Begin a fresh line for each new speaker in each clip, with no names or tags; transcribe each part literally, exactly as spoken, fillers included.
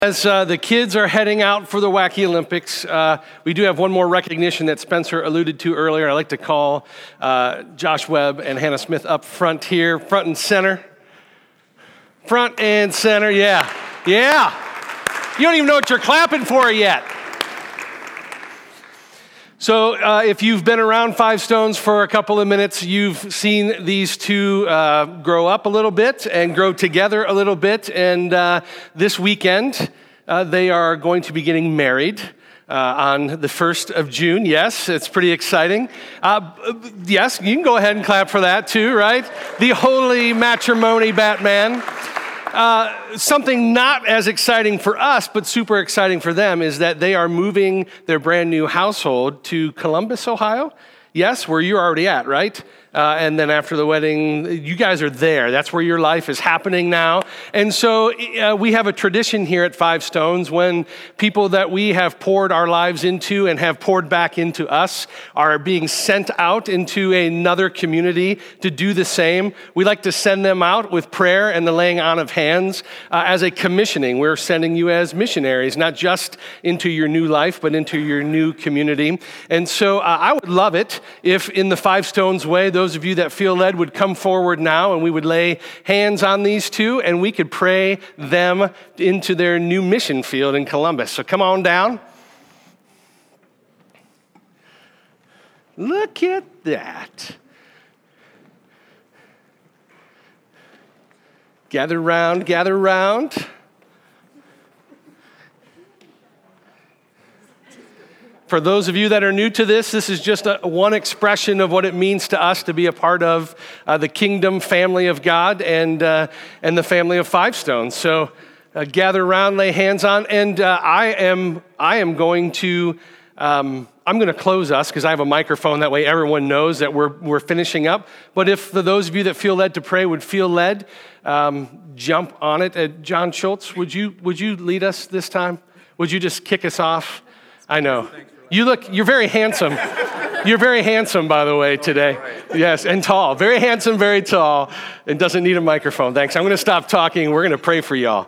As uh, the kids are heading out for the Wacky Olympics, uh, we do have one more recognition that Spencer alluded to earlier. I'd like to call uh, Josh Webb and Hannah Smith up front here, front and center. Front and center, yeah, yeah. You don't even know what you're clapping for yet. So uh, if you've been around Five Stones for a couple of minutes, you've seen these two uh, grow up a little bit and grow together a little bit. And uh, this weekend, uh, they are going to be getting married uh, on the first of June. Yes, it's pretty exciting. Uh, yes, you can go ahead and clap for that too, right? The holy matrimony Batman. Uh, something not as exciting for us, but super exciting for them is that they are moving their brand new household to Columbus, Ohio. Yes, where you're already at, right? Uh, and then after the wedding, you guys are there. That's where your life is happening now. And so uh, we have a tradition here at Five Stones when people that we have poured our lives into and have poured back into us are being sent out into another community to do the same. We like to send them out with prayer and the laying on of hands uh, as a commissioning. We're sending you as missionaries, not just into your new life, but into your new community. And so uh, I would love it if in the Five Stones way, those of you that feel led would come forward now and we would lay hands on these two and we could pray them into their new mission field in Columbus. So come on down. Look at that. Gather round, gather round. For those of you that are new to this, this is just a, one expression of what it means to us to be a part of uh, the kingdom family of God and uh, and the family of Five Stones. So uh, gather around, lay hands on, and uh, I am I am going to um, I'm going to close us because I have a microphone. That way, everyone knows that we're we're finishing up. But if for those of you that feel led to pray would feel led, um, jump on it. Uh, John Schultz, would you would you lead us this time? Would you just kick us off? I know. You look, you're very handsome. You're very handsome, by the way, today. Yes, and tall. Very handsome, very tall, and doesn't need a microphone. Thanks. I'm going to stop talking. We're going to pray for y'all.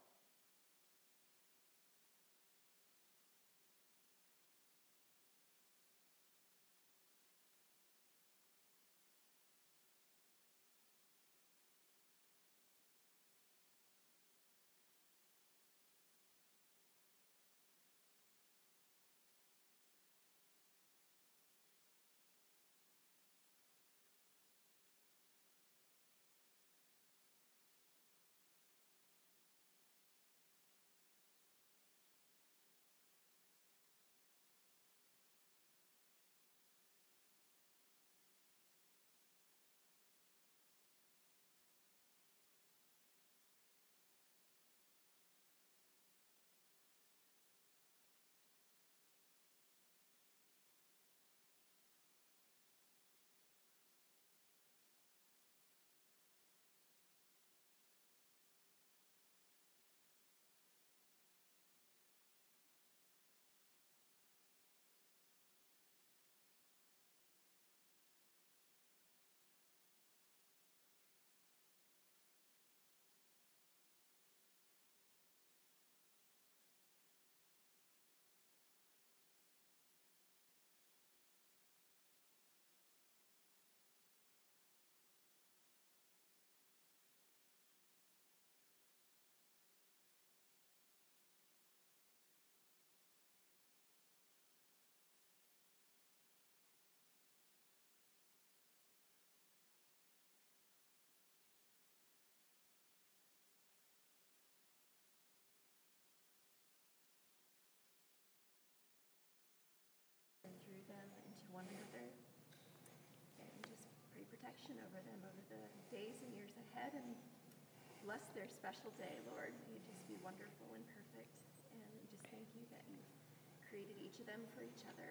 Over them over the days and years ahead, and bless their special day, Lord. You just be wonderful and perfect, and just thank you that you created each of them for each other.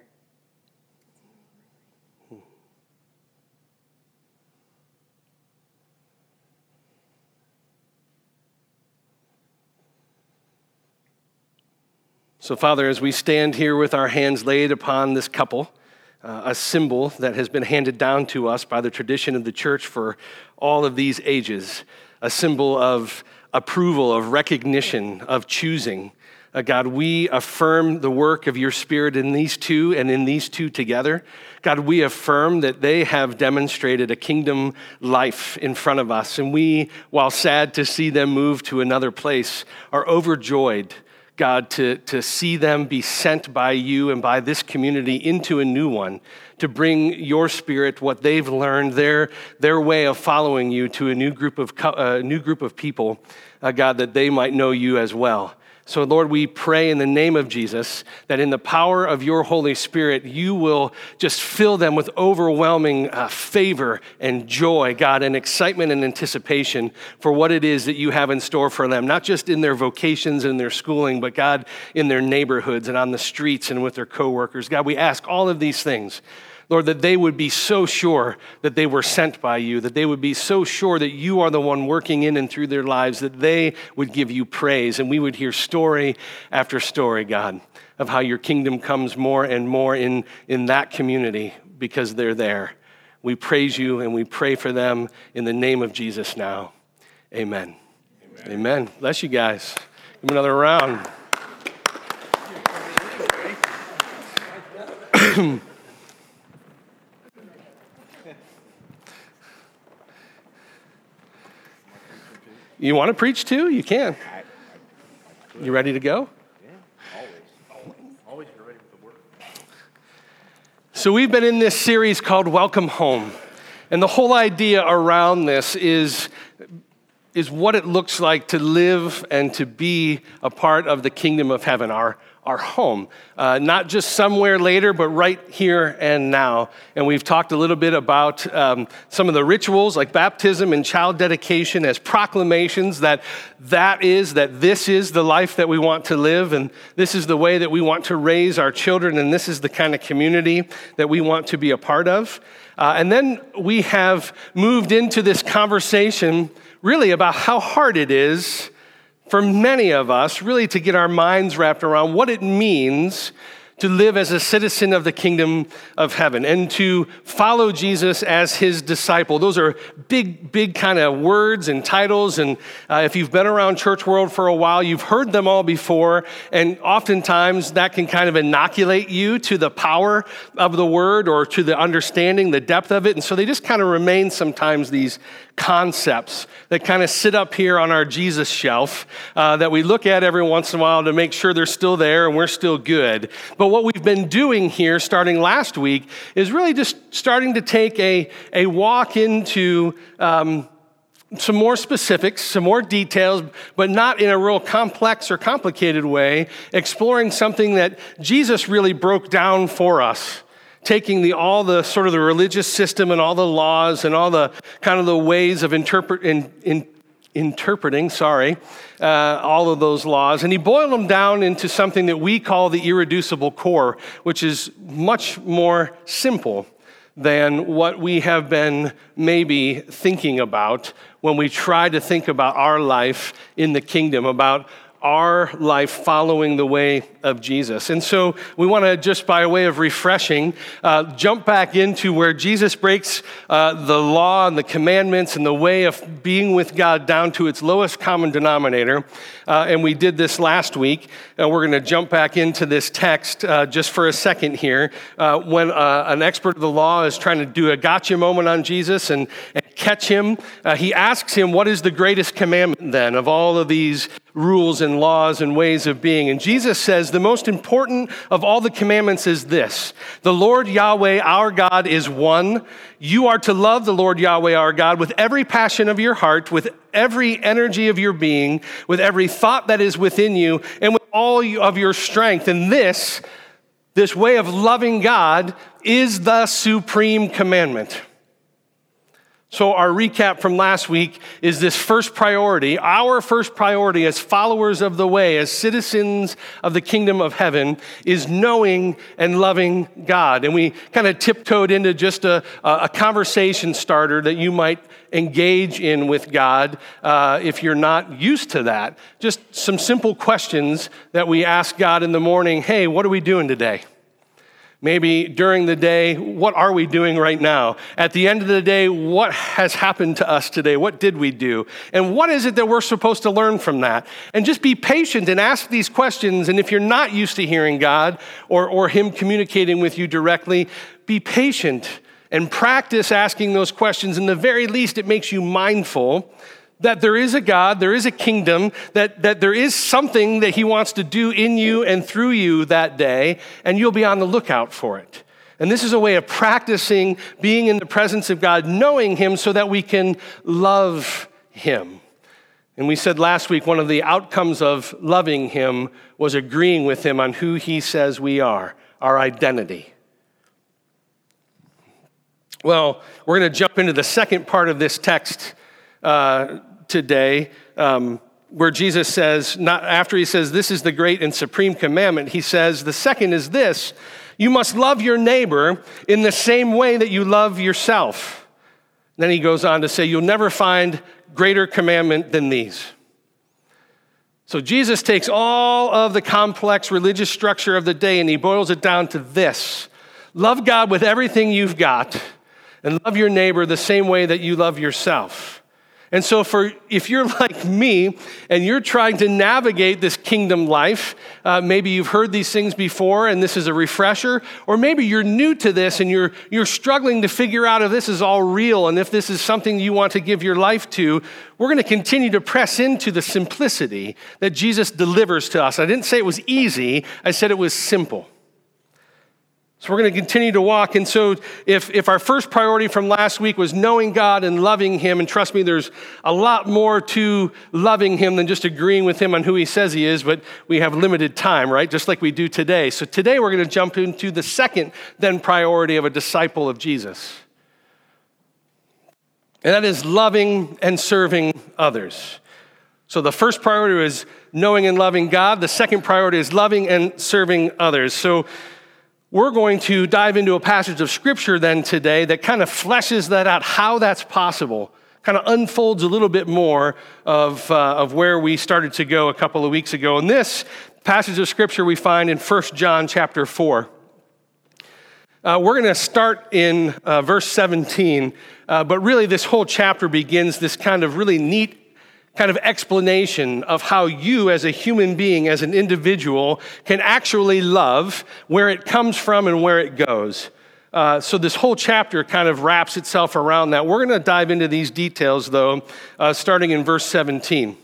It's in your name I pray.
So, Father, as we stand here with our hands laid upon this couple, Uh, a symbol that has been handed down to us by the tradition of the church for all of these ages, a symbol of approval, of recognition, of choosing. Uh, God, we affirm the work of your Spirit in these two and in these two together. God, we affirm that they have demonstrated a kingdom life in front of us. And we, while sad to see them move to another place, are overjoyed, God, to, to see them be sent by you and by this community into a new one, to bring your Spirit, what they've learned, their, their way of following you to a new group of, uh, new group of people, uh, God, that they might know you as well. So, Lord, we pray in the name of Jesus that in the power of your Holy Spirit, you will just fill them with overwhelming uh, favor and joy, God, and excitement and anticipation for what it is that you have in store for them, not just in their vocations and their schooling, but, God, in their neighborhoods and on the streets and with their coworkers. God, we ask all of these things, Lord, that they would be so sure that they were sent by you, that they would be so sure that you are the one working in and through their lives, that they would give you praise, and we would hear story after story, God, of how your kingdom comes more and more in, in that community because they're there. We praise you and we pray for them in the name of Jesus now. Amen. Amen. Amen. Bless you guys. Give me another round. You want to preach too? You can. You ready to go?
Yeah, always. Always you're ready with the word.
So we've been in this series called Welcome Home. And the whole idea around this is, is what it looks like to live and to be a part of the kingdom of heaven, our our home, uh, not just somewhere later, but right here and now. And we've talked a little bit about um, some of the rituals like baptism and child dedication as proclamations that that is, that this is the life that we want to live, and this is the way that we want to raise our children, and this is the kind of community that we want to be a part of. Uh, and then we have moved into this conversation really about how hard it is for many of us, really to get our minds wrapped around what it means to live as a citizen of the kingdom of heaven and to follow Jesus as his disciple. Those are big, big kind of words and titles. And uh, if you've been around church world for a while, you've heard them all before. And oftentimes that can kind of inoculate you to the power of the word or to the understanding, the depth of it. And so they just kind of remain sometimes these concepts that kind of sit up here on our Jesus shelf uh, that we look at every once in a while to make sure they're still there and we're still good. But what we've been doing here starting last week is really just starting to take a, a walk into um, some more specifics, some more details, but not in a real complex or complicated way, exploring something that Jesus really broke down for us. Taking the all the sort of the religious system and all the laws and all the kind of the ways of interpret in, in, interpreting, sorry, uh, all of those laws, and he boiled them down into something that we call the irreducible core, which is much more simple than what we have been maybe thinking about when we try to think about our life in the kingdom, about our life following the way of Jesus. And so we want to, just by way of refreshing, uh, jump back into where Jesus breaks uh, the law and the commandments and the way of being with God down to its lowest common denominator. Uh, and we did this last week. And we're going to jump back into this text uh, just for a second here. Uh, when uh, an expert of the law is trying to do a gotcha moment on Jesus and, and catch him, uh, he asks him, what is the greatest commandment then of all of these rules and laws and ways of being? And Jesus says the most important of all the commandments is this: the Lord Yahweh our God is one. You are to love the Lord Yahweh our God with every passion of your heart, with every energy of your being, with every thought that is within you, and with all of your strength. And this, this way of loving God is the supreme commandment. So our recap from last week is this first priority, our first priority as followers of the way, as citizens of the kingdom of heaven, is knowing and loving God. And we kind of tiptoed into just a, a conversation starter that you might engage in with God uh, if you're not used to that. Just some simple questions that we ask God in the morning. Hey, what are we doing today? Maybe during the day, what are we doing right now? At the end of the day, what has happened to us today? What did we do? And what is it that we're supposed to learn from that? And just be patient and ask these questions. And if you're not used to hearing God or, or him communicating with you directly, be patient and practice asking those questions. In the very least, it makes you mindful that there is a God, there is a kingdom, that, that there is something that he wants to do in you and through you that day, and you'll be on the lookout for it. And this is a way of practicing being in the presence of God, knowing him so that we can love him. And we said last week, one of the outcomes of loving him was agreeing with him on who he says we are, our identity. Well, we're going to jump into the second part of this text Uh, today, um, where Jesus says, not after he says, this is the great and supreme commandment, he says, the second is this: you must love your neighbor in the same way that you love yourself. Then he goes on to say, you'll never find greater commandment than these. So Jesus takes all of the complex religious structure of the day and he boils it down to this: love God with everything you've got and love your neighbor the same way that you love yourself. And so for if you're like me and you're trying to navigate this kingdom life, uh, maybe you've heard these things before and this is a refresher, or maybe you're new to this and you're you're struggling to figure out if this is all real and if this is something you want to give your life to, we're going to continue to press into the simplicity that Jesus delivers to us. I didn't say it was easy, I said it was simple. So we're going to continue to walk. And so if, if our first priority from last week was knowing God and loving him, and trust me, there's a lot more to loving him than just agreeing with him on who he says he is, but we have limited time, right? Just like we do today. So today we're going to jump into the second then priority of a disciple of Jesus. And that is loving and serving others. So the first priority is knowing and loving God. The second priority is loving and serving others. So we're going to dive into a passage of scripture then today that kind of fleshes that out, how that's possible, kind of unfolds a little bit more of, uh, of where we started to go a couple of weeks ago. And this passage of scripture we find in First John chapter four. Uh, we're going to start in uh, verse seventeen, uh, but really this whole chapter begins this kind of really neat kind of explanation of how you as a human being, as an individual, can actually love, where it comes from and where it goes. Uh, so this whole chapter kind of wraps itself around that. We're going to dive into these details, though, uh, starting in verse seventeen.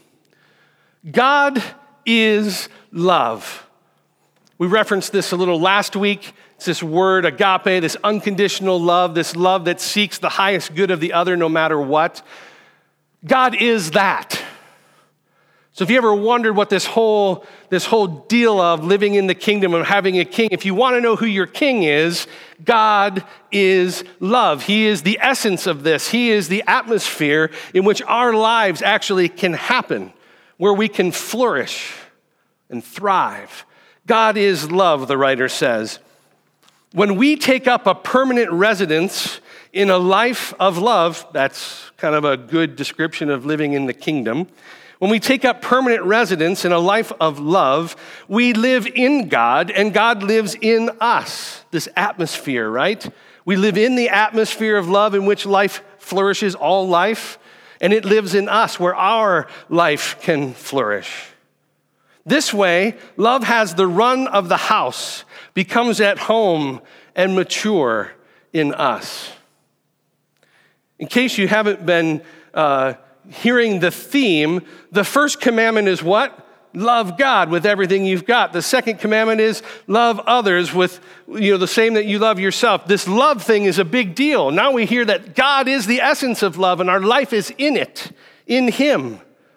God is love. We referenced this a little last week. It's this word, agape, this unconditional love, this love that seeks the highest good of the other no matter what. God is that. So if you ever wondered what this whole, this whole deal of living in the kingdom and having a king, if you want to know who your king is, God is love. He is the essence of this. He is the atmosphere in which our lives actually can happen, where we can flourish and thrive. God is love, the writer says. When we take up a permanent residence in a life of love, that's kind of a good description of living in the kingdom. When we take up permanent residence in a life of love, we live in God and God lives in us. This atmosphere, right? We live in the atmosphere of love in which life flourishes, all life, and it lives in us where our life can flourish. This way, love has the run of the house, becomes at home and mature in us. In case you haven't been uh, hearing the theme, the first commandment is what? Love God with everything you've got. The second commandment is love others with, you know, the same that you love yourself. This love thing is a big deal. Now we hear that God is the essence of love and our life is in it, in him.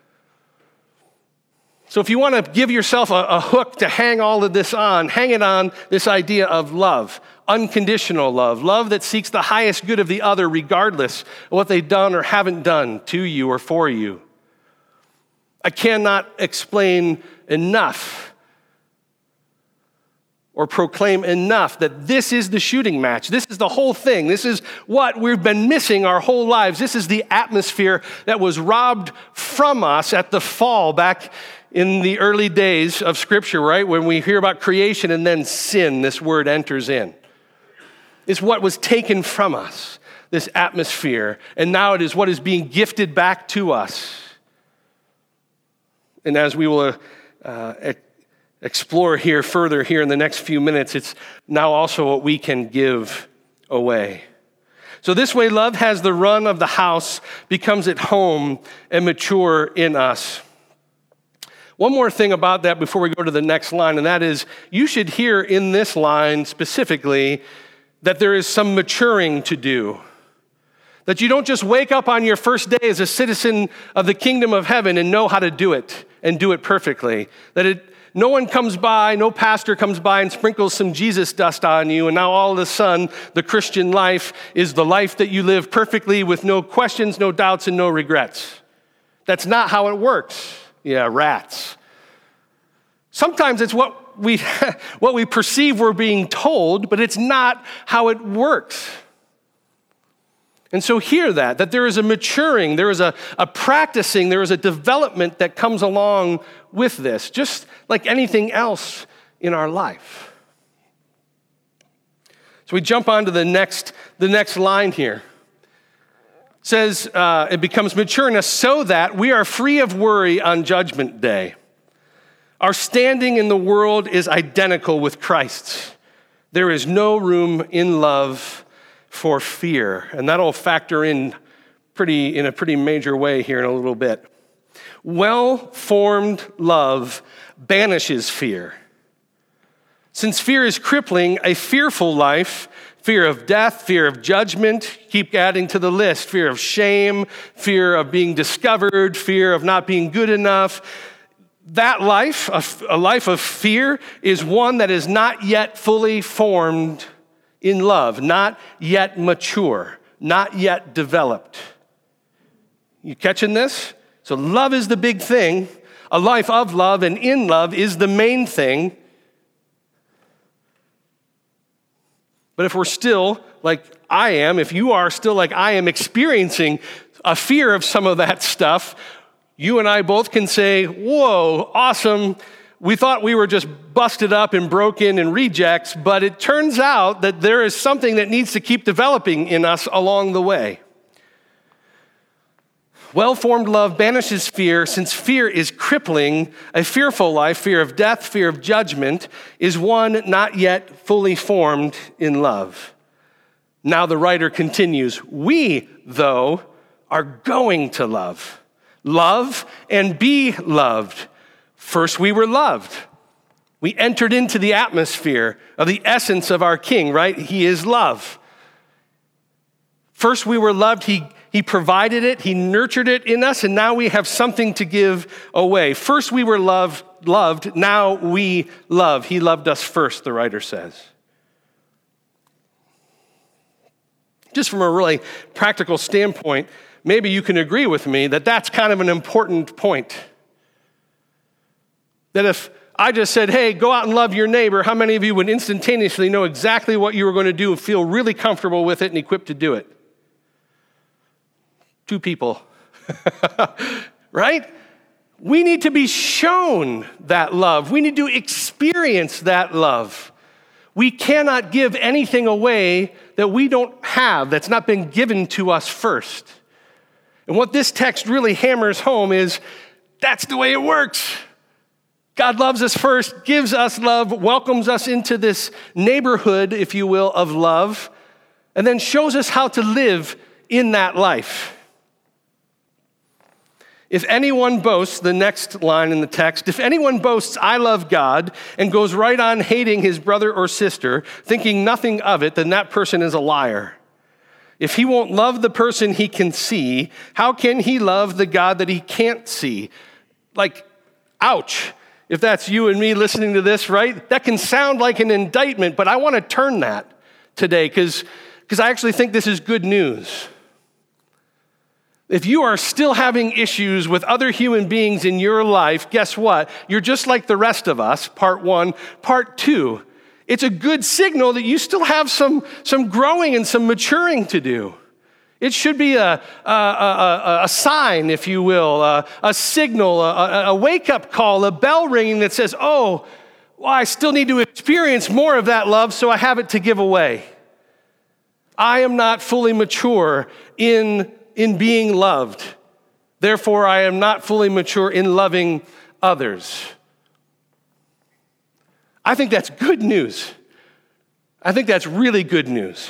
So if you want to give yourself a, a hook to hang all of this on, hang it on this idea of love, unconditional love, love that seeks the highest good of the other regardless of what they've done or haven't done to you or for you. I cannot explain enough or proclaim enough that this is the shooting match. This is the whole thing. This is what we've been missing our whole lives. This is the atmosphere that was robbed from us at the fall back in the early days of Scripture, right? When we hear about creation and then sin, this word enters in. is what was taken from us, this atmosphere, and now it is what is being gifted back to us. And as we will uh, e- explore here further here in the next few minutes, it's now also what we can give away. So this way, love has the run of the house, becomes at home, and mature in us. One more thing about that before we go to the next line, and that is you should hear in this line specifically that there is some maturing to do. That you don't just wake up on your first day as a citizen of the kingdom of heaven and know how to do it and do it perfectly. That it, no one comes by, no pastor comes by and sprinkles some Jesus dust on you, and now all of a sudden the Christian life is the life that you live perfectly with no questions, no doubts, and no regrets. That's not how it works. Yeah, rats. Sometimes it's what we, what we perceive we're being told, but it's not how it works. And so hear that, that there is a maturing, there is a, a practicing, there is a development that comes along with this, just like anything else in our life. So we jump on to the next, the next line here. It says, uh, it becomes mature in us so that we are free of worry on Judgment Day. Our standing in the world is identical with Christ's. There is no room in love for fear, and that'll factor in pretty in a pretty major way here in a little bit. Well-formed love banishes fear. Since fear is crippling, a fearful life, fear of death, fear of judgment, keep adding to the list, fear of shame, fear of being discovered, fear of not being good enough. That life, a life of fear, is one that is not yet fully formed in love, not yet mature, not yet developed. You catching this? So love is the big thing. A life of love and in love is the main thing. But if we're still, like I am, if you are still like I am, experiencing a fear of some of that stuff, you and I both can say, whoa, awesome. We thought we were just busted up and broken and rejects, but it turns out that there is something that needs to keep developing in us along the way. Well-formed love banishes fear, since fear is crippling. A fearful life, fear of death, fear of judgment, is one not yet fully formed in love. Now the writer continues, we, though, are going to love. Love and be loved. First, we were loved. We entered into the atmosphere of the essence of our King, right? He is love. First, we were loved. He, he provided it. He nurtured it in us, and now we have something to give away. First, we were loved. Loved. Now we love. He loved us first, the writer says. Just from a really practical standpoint, maybe you can agree with me that that's kind of an important point. That if I just said, hey, go out and love your neighbor, how many of you would instantaneously know exactly what you were going to do and feel really comfortable with it and equipped to do it? Two people, right? We need to be shown that love. We need to experience that love. We cannot give anything away that we don't have, that's not been given to us first. And what this text really hammers home is that's the way it works. God loves us first, gives us love, welcomes us into this neighborhood, if you will, of love, and then shows us how to live in that life. If anyone boasts, the next line in the text, if anyone boasts, I love God, and goes right on hating his brother or sister, thinking nothing of it, then that person is a liar. If he won't love the person he can see, how can he love the God that he can't see? Like, ouch. If that's you and me listening to this, right? That can sound like an indictment, but I want to turn that today because because I actually think this is good news. If you are still having issues with other human beings in your life, guess what? You're just like the rest of us, part one. Part two, it's a good signal that you still have some, some growing and some maturing to do. It should be a, a, a, a sign, if you will, a, a signal, a, a wake-up call, a bell ringing that says, oh, well, I still need to experience more of that love, so I have it to give away. I am not fully mature in, in being loved. Therefore, I am not fully mature in loving others. I think that's good news. I think that's really good news.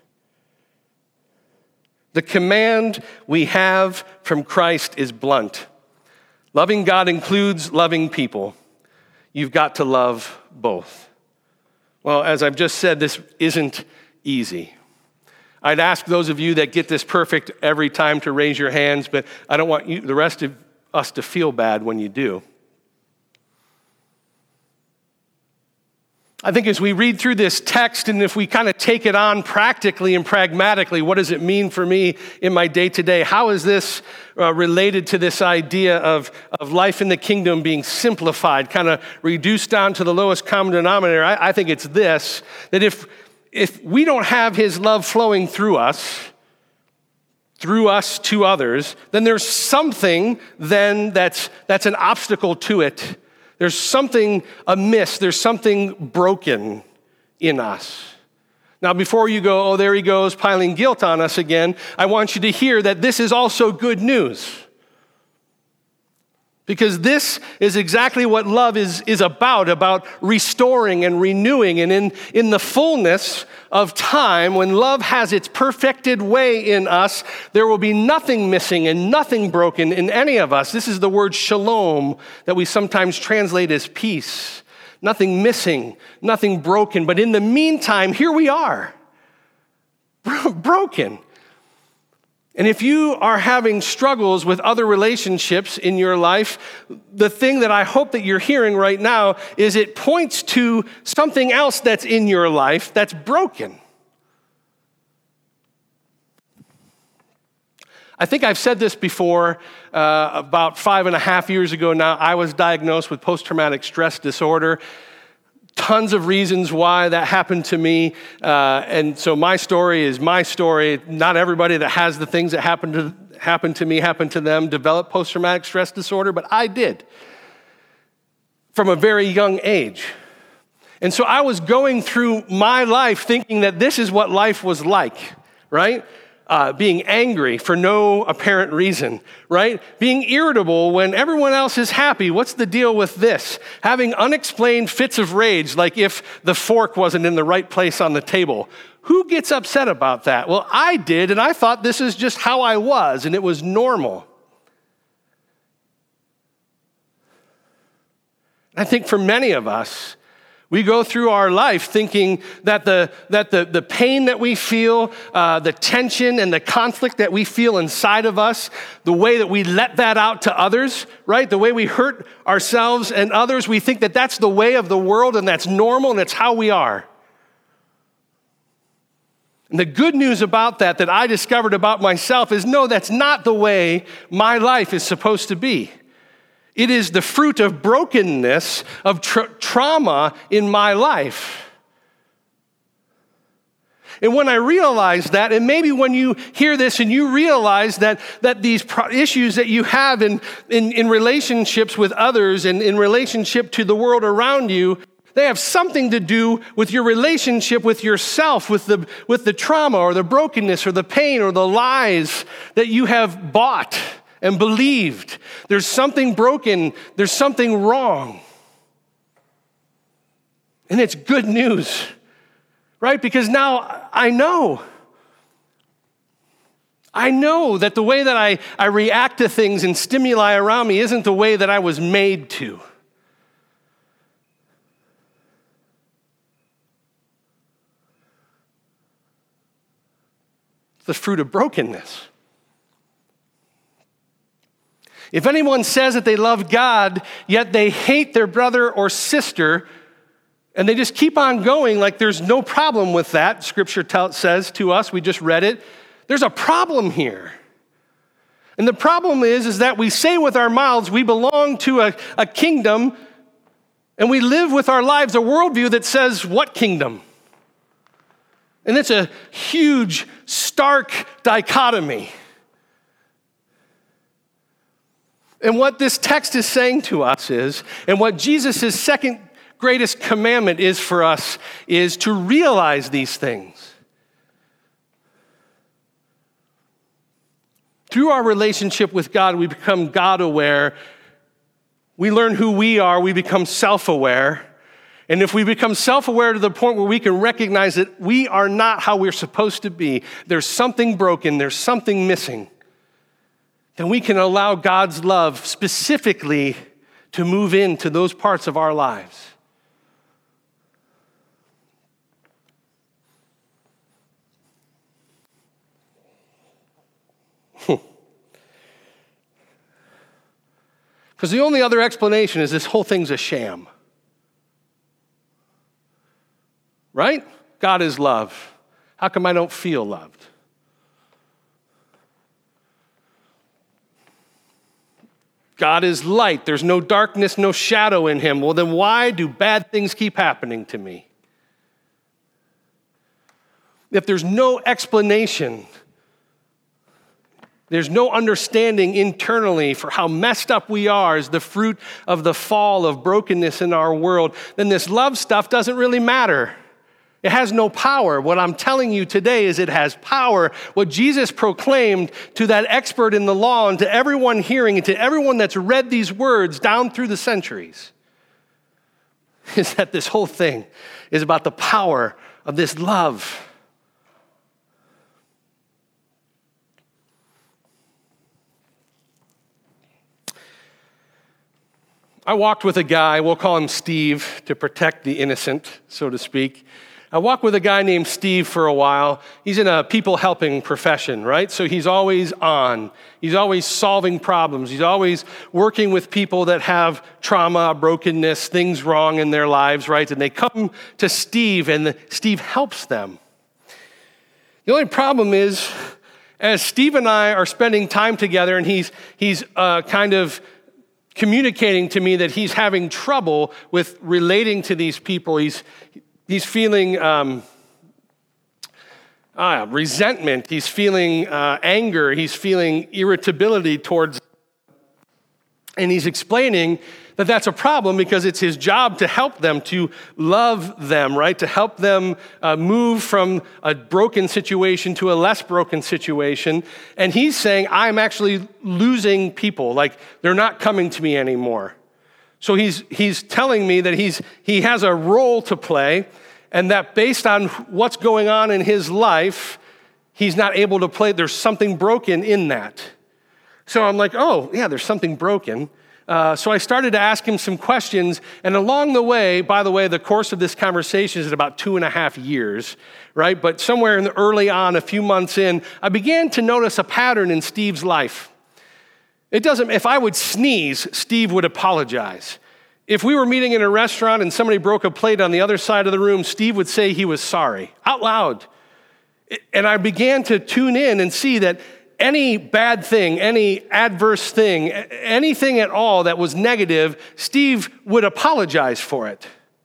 The command we have from Christ is blunt. Loving God includes loving people. You've got to love both. Well, as I've just said, this isn't easy. I'd ask those of you that get this perfect every time to raise your hands, but I don't want you, the rest of us to feel bad when you do. I think as we read through this text, and if we kind of take it on practically and pragmatically, what does it mean for me in my day-to-day? How is this uh, related to this idea of, of life in the kingdom being simplified, kind of reduced down to the lowest common denominator? I, I think it's this, that if, if we don't have his love flowing through us, through us to others, then there's something then that's, that's an obstacle to it. There's something amiss. There's something broken in us. Now, before you go, oh, there he goes, piling guilt on us again, I want you to hear that this is also good news. Because this is exactly what love is, is about, about restoring and renewing. And in, in the fullness of time, when love has its perfected way in us, there will be nothing missing and nothing broken in any of us. This is the word shalom that we sometimes translate as peace. Nothing missing, nothing broken. But in the meantime, here we are, broken. And if you are having struggles with other relationships in your life, the thing that I hope that you're hearing right now is it points to something else that's in your life that's broken. I think I've said this before. Uh, about five and a half years ago now, I was diagnosed with post-traumatic stress disorder. Tons of reasons why that happened to me. Uh, and so my story is my story. Not everybody that has the things that happened to, happened to me, happened to them, developed post-traumatic stress disorder, but I did from a very young age. And so I was going through my life thinking that this is what life was like, right? Uh, being angry for no apparent reason, right? Being irritable when everyone else is happy. What's the deal with this? Having unexplained fits of rage, like if the fork wasn't in the right place on the table. Who gets upset about that? Well, I did, and I thought this is just how I was, and it was normal. I think for many of us, we go through our life thinking that the, that the, the pain that we feel, uh, the tension and the conflict that we feel inside of us, the way that we let that out to others, right? The way we hurt ourselves and others, we think that that's the way of the world and that's normal and it's how we are. And the good news about that, that I discovered about myself is no, that's not the way my life is supposed to be. It is the fruit of brokenness, of tra- trauma in my life. And when I realized that, and maybe when you hear this and you realize that, that these pro- issues that you have in, in, in relationships with others and in relationship to the world around you, they have something to do with your relationship with yourself, with the, with the trauma or the brokenness or the pain or the lies that you have bought and believed. There's something broken. There's something wrong. And it's good news, right? Because now I know. I know that the way that I, I react to things and stimuli around me isn't the way that I was made to. It's the fruit of brokenness. If anyone says that they love God, yet they hate their brother or sister, and they just keep on going like there's no problem with that, Scripture tell, says to us, we just read it, there's a problem here. And the problem is, is that we say with our mouths we belong to a, a kingdom, and we live with our lives a worldview that says, what kingdom? And it's a huge, stark dichotomy. And what this text is saying to us is, and what Jesus' second greatest commandment is for us, is to realize these things. Through our relationship with God, we become God-aware. We learn who we are. We become self-aware. And if we become self-aware to the point where we can recognize that we are not how we're supposed to be, there's something broken, there's something missing, then we can allow God's love specifically to move into those parts of our lives. Because the only other explanation is this whole thing's a sham. Right? God is love. How come I don't feel loved? God is light. There's no darkness, no shadow in him. Well, then why do bad things keep happening to me? If there's no explanation, there's no understanding internally for how messed up we are as the fruit of the fall of brokenness in our world, then this love stuff doesn't really matter. It has no power. What I'm telling you today is it has power. What Jesus proclaimed to that expert in the law and to everyone hearing and to everyone that's read these words down through the centuries is that this whole thing is about the power of this love. I walked with a guy, we'll call him Steve to protect the innocent, so to speak. I walked with a guy named Steve for a while. He's in a people helping profession, right? So he's always on. He's always solving problems. He's always working with people that have trauma, brokenness, things wrong in their lives, right? And they come to Steve and Steve helps them. The only problem is, as Steve and I are spending time together and he's, he's uh, kind of communicating to me that he's having trouble with relating to these people. He's he's feeling um, uh, resentment. He's feeling uh, anger. He's feeling irritability towards, and he's explaining that that's a problem because it's his job to help them, to love them, right? To help them uh, move from a broken situation to a less broken situation. And he's saying, I'm actually losing people. Like, they're not coming to me anymore. So he's he's telling me that he's he has a role to play, and that based on what's going on in his life, he's not able to play. There's something broken in that. So I'm like, oh, yeah, there's something broken. Uh, so I started to ask him some questions, and along the way, by the way, the course of this conversation is about two and a half years, right? But somewhere in the early on, a few months in, I began to notice a pattern in Steve's life. It doesn't, if I would sneeze, Steve would apologize. If we were meeting in a restaurant and somebody broke a plate on the other side of the room, Steve would say he was sorry, out loud. And I began to tune in and see that any bad thing, any adverse thing, anything at all that was negative, Steve would apologize for it.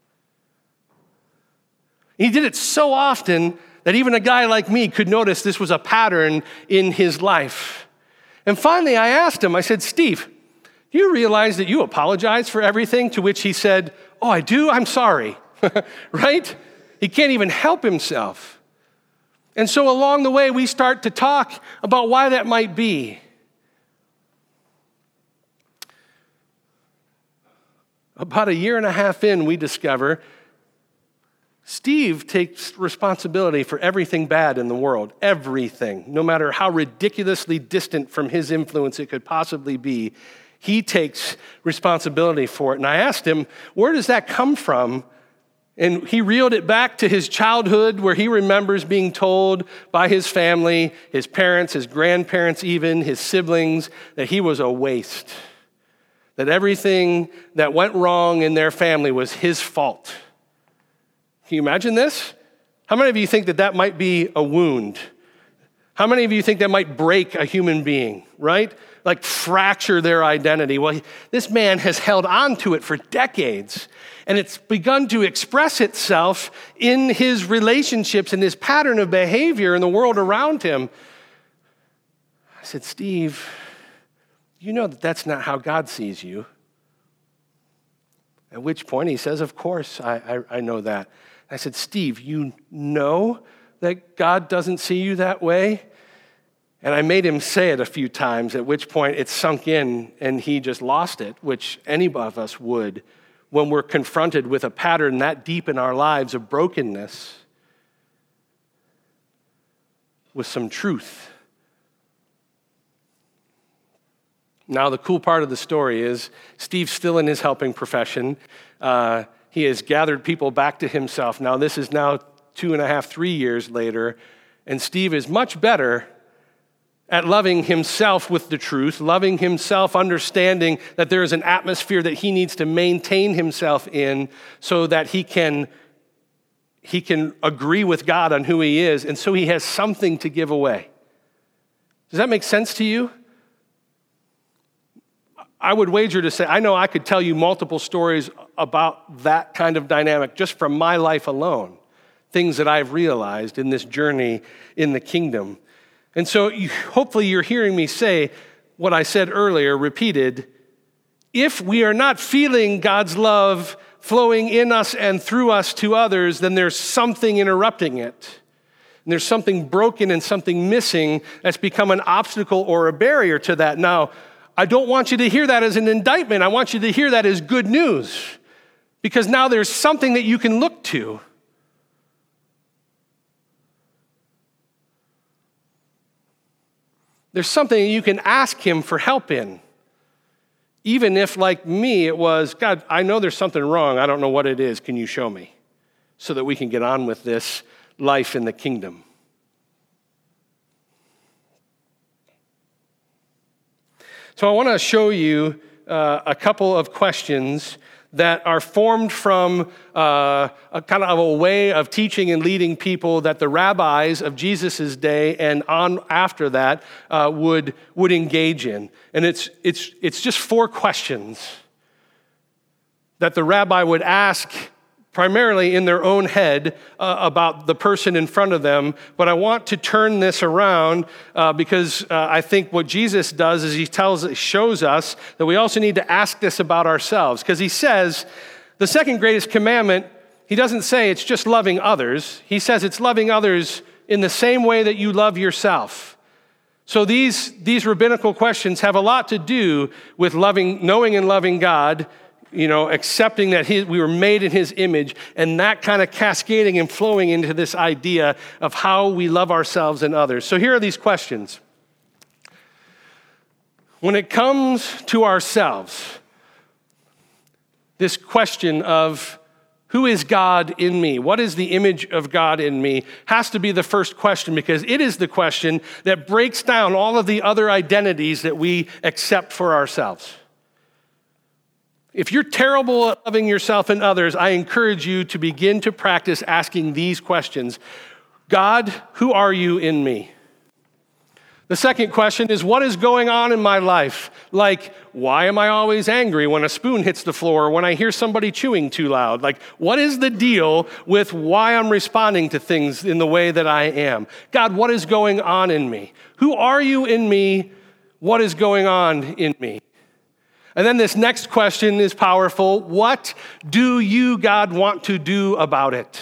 He did it so often that even a guy like me could notice this was a pattern in his life. And finally, I asked him, I said, Steve, do you realize that you apologize for everything? To which he said, oh, I do? I'm sorry. Right? He can't even help himself. And so along the way, we start to talk about why that might be. About a year and a half in, we discover Steve takes responsibility for everything bad in the world, everything, no matter how ridiculously distant from his influence it could possibly be. He takes responsibility for it. And I asked him, where does that come from? And he reeled it back to his childhood, where he remembers being told by his family, his parents, his grandparents even, his siblings, that he was a waste. That everything that went wrong in their family was his fault. Can you imagine this? How many of you think that that might be a wound? How many of you think that might break a human being, right? Like fracture their identity. Well, this man has held on to it for decades, and it's begun to express itself in his relationships and his pattern of behavior in the world around him. I said, Steve, you know that that's not how God sees you. At which point he says, of course, I, I, I know that. I said, Steve, you know that God doesn't see you that way? And I made him say it a few times, at which point it sunk in and he just lost it, which any of us would when we're confronted with a pattern that deep in our lives of brokenness with some truth. Now, the cool part of the story is Steve's still in his helping profession. Uh, he has gathered people back to himself. Now, this is now two and a half, three years later, and Steve is much better at loving himself with the truth, loving himself, understanding that there is an atmosphere that he needs to maintain himself in so that he can, he can agree with God on who he is, and so he has something to give away. Does that make sense to you? I would wager to say, I know I could tell you multiple stories about that kind of dynamic just from my life alone, things that I've realized in this journey in the kingdom. And so you, hopefully you're hearing me say what I said earlier, repeated. If we are not feeling God's love flowing in us and through us to others, then there's something interrupting it. And there's something broken and something missing that's become an obstacle or a barrier to that. Now, I don't want you to hear that as an indictment. I want you to hear that as good news, because now there's something that you can look to. There's something you can ask him for help in. Even if, like me, it was, God, I know there's something wrong. I don't know what it is. Can you show me? So that we can get on with this life in the kingdom. So I want to show you uh, a couple of questions that are formed from uh, a kind of a way of teaching and leading people that the rabbis of Jesus' day and on after that uh, would, would engage in. And it's, it's, it's just four questions that the rabbi would ask primarily in their own head uh, about the person in front of them. But I want to turn this around uh, because uh, I think what Jesus does is he tells, shows us that we also need to ask this about ourselves. Because he says the second greatest commandment, he doesn't say it's just loving others. He says it's loving others in the same way that you love yourself. So these, these rabbinical questions have a lot to do with loving, knowing and loving God, you know, accepting that his, we were made in his image, and that kind of cascading and flowing into this idea of how we love ourselves and others. So here are these questions. When it comes to ourselves, this question of who is God in me? What is the image of God in me? Has to be the first question, because it is the question that breaks down all of the other identities that we accept for ourselves. If you're terrible at loving yourself and others, I encourage you to begin to practice asking these questions. God, who are you in me? The second question is, what is going on in my life? Like, why am I always angry when a spoon hits the floor or when I hear somebody chewing too loud? Like, what is the deal with why I'm responding to things in the way that I am? God, what is going on in me? Who are you in me? What is going on in me? And then this next question is powerful. What do you, God, want to do about it?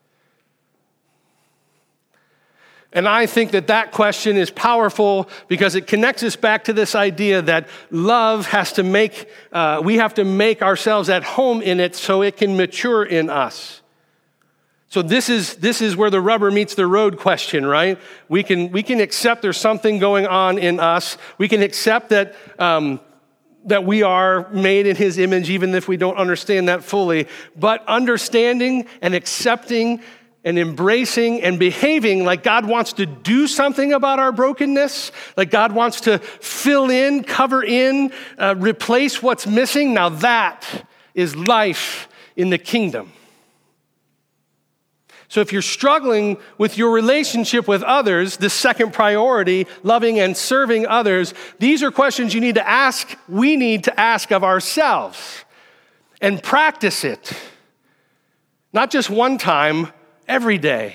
And I think that that question is powerful because it connects us back to this idea that love has to make, uh, we have to make ourselves at home in it so it can mature in us. So this is this is where the rubber meets the road question, right? We can we can accept there's something going on in us. We can accept that um, that we are made in his image, even if we don't understand that fully. But understanding and accepting and embracing and behaving like God wants to do something about our brokenness, like God wants to fill in, cover in, uh, replace what's missing. Now that is life in the kingdom. So if you're struggling with your relationship with others, the second priority, loving and serving others, these are questions you need to ask, we need to ask of ourselves and practice it. Not just one time, every day,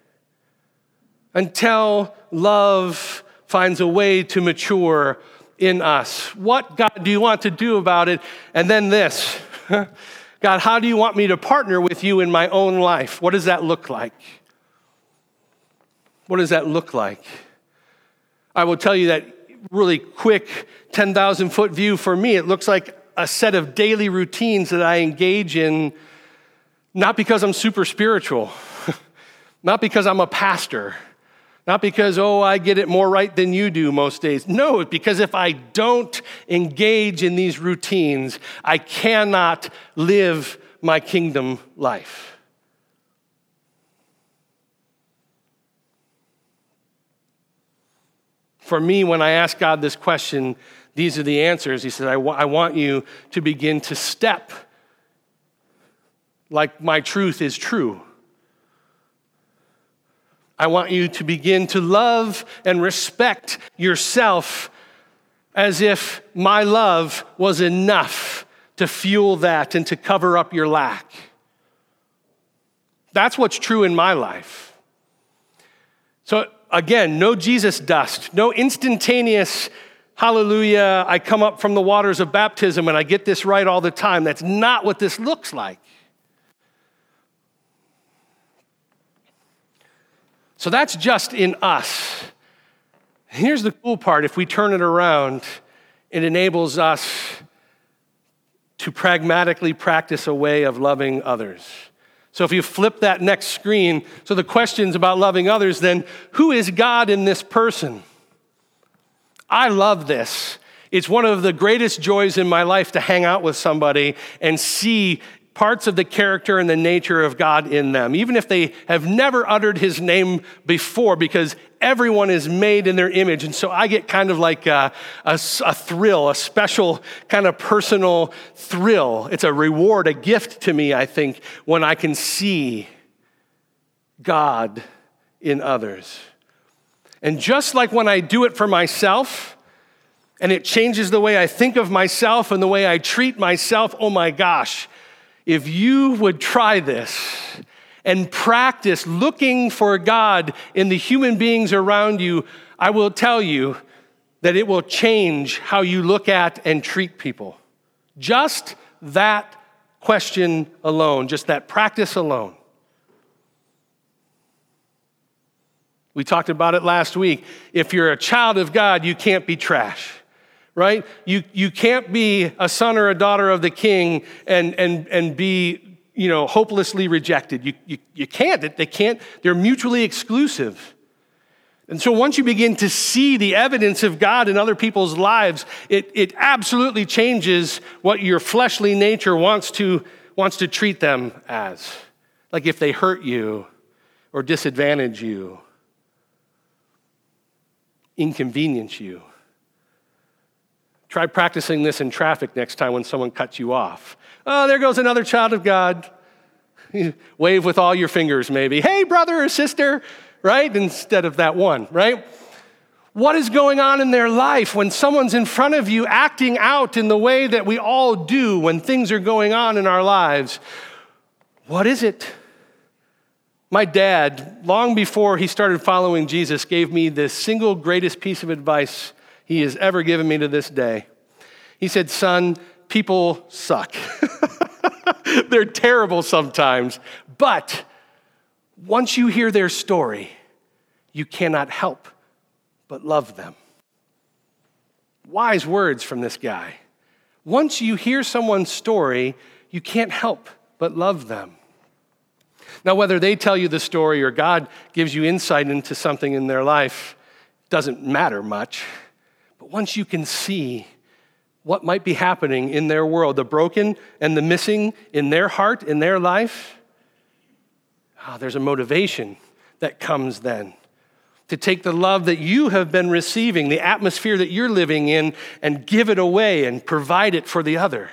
until love finds a way to mature in us. What, God, do you want to do about it? And then this, God, how do you want me to partner with you in my own life? What does that look like? What does that look like? I will tell you that really quick ten thousand foot view for me, it looks like a set of daily routines that I engage in, not because I'm super spiritual, not because I'm a pastor, not because, oh, I get it more right than you do most days. No, because if I don't engage in these routines, I cannot live my kingdom life. For me, when I ask God this question, these are the answers. He said, I, w- I want you to begin to step like my truth is true. I want you to begin to love and respect yourself as if my love was enough to fuel that and to cover up your lack. That's what's true in my life. So again, no Jesus dust, no instantaneous, hallelujah, I come up from the waters of baptism and I get this right all the time. That's not what this looks like. So that's just in us. Here's the cool part. If we turn it around, it enables us to pragmatically practice a way of loving others. So if you flip that next screen, so the question's about loving others, then who is God in this person? I love this. It's one of the greatest joys in my life to hang out with somebody and see parts of the character and the nature of God in them, even if they have never uttered his name before, because everyone is made in their image. And so I get kind of like a, a, a thrill, a special kind of personal thrill. It's a reward, a gift to me, I think, when I can see God in others. And just like when I do it for myself, and it changes the way I think of myself and the way I treat myself, oh my gosh, if you would try this and practice looking for God in the human beings around you, I will tell you that it will change how you look at and treat people. Just that question alone, just that practice alone. We talked about it last week. If you're a child of God, you can't be trash. Right? You you can't be a son or a daughter of the king and and and be, you know, hopelessly rejected. You you you can't. They can't. They're mutually exclusive. And so once you begin to see the evidence of God in other people's lives, it it absolutely changes what your fleshly nature wants to wants to treat them as. Like if they hurt you or disadvantage you, inconvenience you. Try practicing this in traffic next time when someone cuts you off. Oh, there goes another child of God. Wave with all your fingers maybe. Hey, brother or sister, right? Instead of that one, right? What is going on in their life when someone's in front of you acting out in the way that we all do when things are going on in our lives? What is it? My dad, long before he started following Jesus, gave me the single greatest piece of advice he has ever given me to this day. He said, son, people suck. They're terrible sometimes, but once you hear their story, you cannot help but love them. Wise words from this guy. Once you hear someone's story, you can't help but love them. Now, whether they tell you the story or God gives you insight into something in their life doesn't matter much. But once you can see what might be happening in their world, the broken and the missing in their heart, in their life, oh, there's a motivation that comes then to take the love that you have been receiving, the atmosphere that you're living in, and give it away and provide it for the other.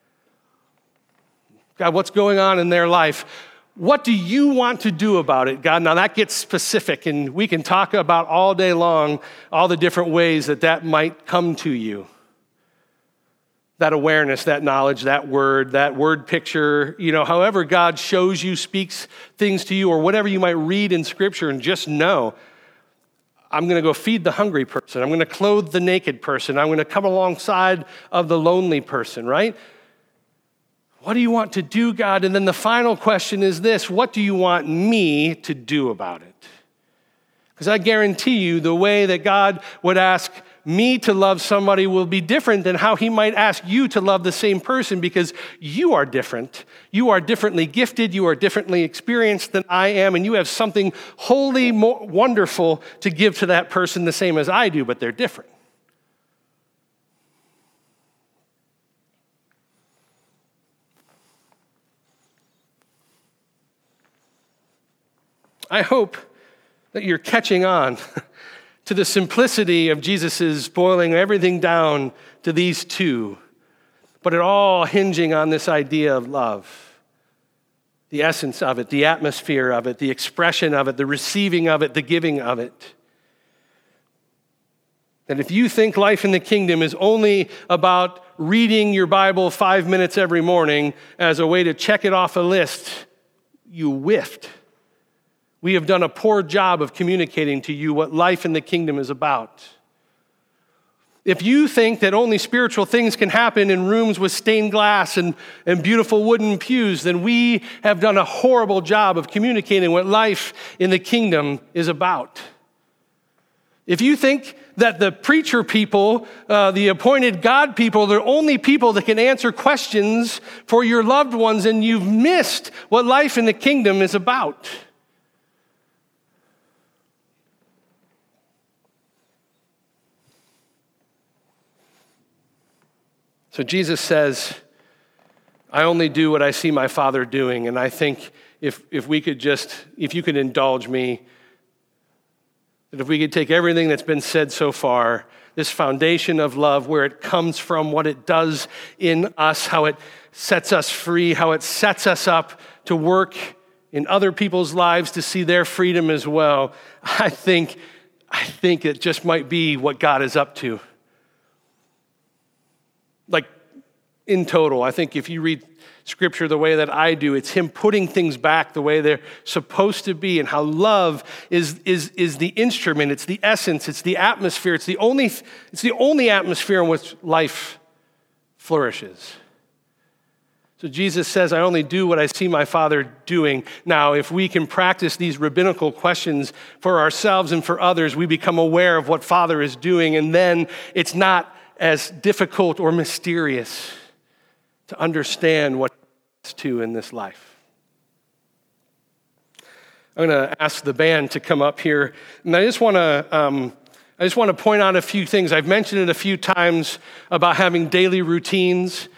God, what's going on in their life? What do you want to do about it, God? Now that gets specific, and we can talk about all day long all the different ways that that might come to you. That awareness, that knowledge, that word, that word picture, you know, however God shows you, speaks things to you, or whatever you might read in Scripture, and just know, I'm going to go feed the hungry person. I'm going to clothe the naked person. I'm going to come alongside of the lonely person, right? What do you want to do, God? And then the final question is this: what do you want me to do about it? Because I guarantee you the way that God would ask me to love somebody will be different than how he might ask you to love the same person, because you are different. You are differently gifted. You are differently experienced than I am, and you have something wholly more wonderful to give to that person the same as I do, but they're different. I hope that you're catching on to the simplicity of Jesus' boiling everything down to these two, but it all hinging on this idea of love, the essence of it, the atmosphere of it, the expression of it, the receiving of it, the giving of it. And if you think life in the kingdom is only about reading your Bible five minutes every morning as a way to check it off a list, you whiffed. We have done a poor job of communicating to you what life in the kingdom is about. If you think that only spiritual things can happen in rooms with stained glass and, and beautiful wooden pews, then we have done a horrible job of communicating what life in the kingdom is about. If you think that the preacher people, uh, the appointed God people, are the only people that can answer questions for your loved ones, and you've missed what life in the kingdom is about. So Jesus says, I only do what I see my Father doing. And I think if, if we could just, if you could indulge me, that if we could take everything that's been said so far, this foundation of love, where it comes from, what it does in us, how it sets us free, how it sets us up to work in other people's lives to see their freedom as well, I think, I think it just might be what God is up to. Like, in total, I think if you read Scripture the way that I do, it's him putting things back the way they're supposed to be, and how love is, is, is the instrument, it's the essence, it's the atmosphere, it's the only, it's the only atmosphere in which life flourishes. So Jesus says, I only do what I see my Father doing. Now, if we can practice these rabbinical questions for ourselves and for others, we become aware of what Father is doing, and then it's not as difficult or mysterious to understand what it's to in this life. I'm going to ask the band to come up here, and I just want to um, I just want to point out a few things. I've mentioned it a few times about having daily routines,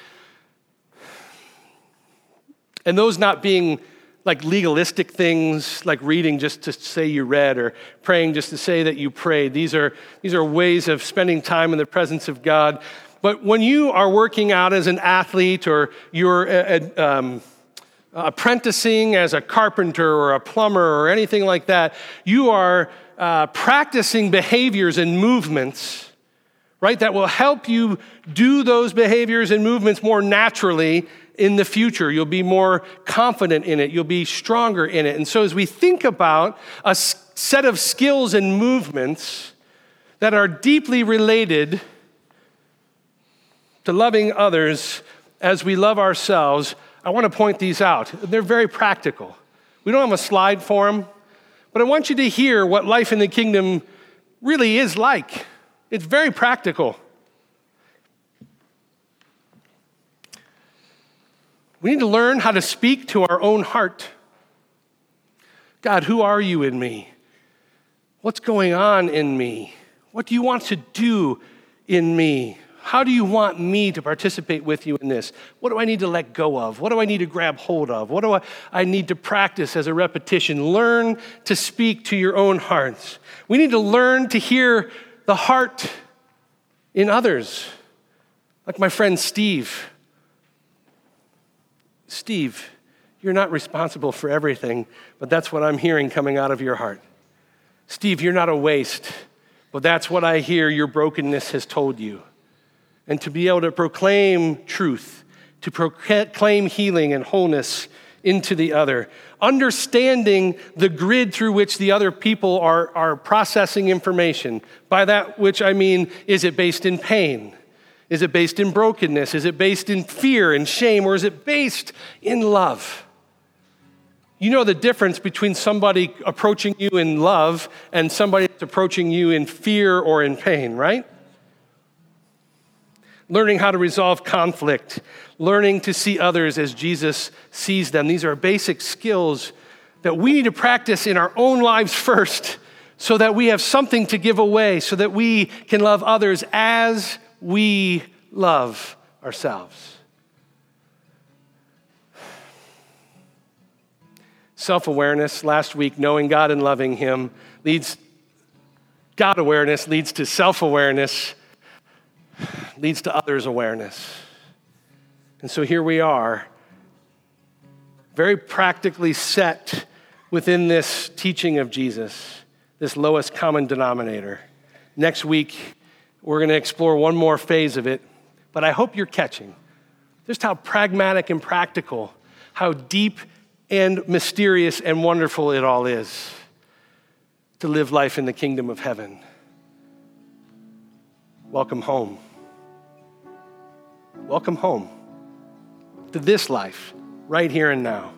and those not being like legalistic things, like reading just to say you read, or praying just to say that you prayed. These are, these are ways of spending time in the presence of God. But when you are working out as an athlete, or you're uh, um, apprenticing as a carpenter or a plumber or anything like that, you are uh, practicing behaviors and movements, right, that will help you do those behaviors and movements more naturally in the future. You'll be more confident in it. You'll be stronger in it. And so as we think about a set of skills and movements that are deeply related to loving others as we love ourselves, I want to point these out. They're very practical. We don't have a slide for them, but I want you to hear what life in the kingdom really is like. It's very practical. We need to learn how to speak to our own heart. God, who are you in me? What's going on in me? What do you want to do in me? How do you want me to participate with you in this? What do I need to let go of? What do I need to grab hold of? What do I, I need to practice as a repetition? Learn to speak to your own hearts. We need to learn to hear the heart in others. Like my friend Steve. Steve, you're not responsible for everything, but that's what I'm hearing coming out of your heart. Steve, you're not a waste, but that's what I hear your brokenness has told you. And to be able to proclaim truth, to proclaim healing and wholeness into the other, understanding the grid through which the other people are, are processing information. By that which I mean, is it based in pain? Is it based in brokenness? Is it based in fear and shame? Or is it based in love? You know the difference between somebody approaching you in love and somebody that's approaching you in fear or in pain, right? Learning how to resolve conflict, learning to see others as Jesus sees them. These are basic skills that we need to practice in our own lives first so that we have something to give away, so that we can love others as we love ourselves. Self-awareness, last week, knowing God and loving him leads, God awareness leads to self-awareness, leads to others' awareness. And so here we are, very practically set within this teaching of Jesus, this lowest common denominator. Next week, we're going to explore one more phase of it, but I hope you're catching just how pragmatic and practical, how deep and mysterious and wonderful it all is to live life in the kingdom of heaven. Welcome home. Welcome home to this life, right here and now.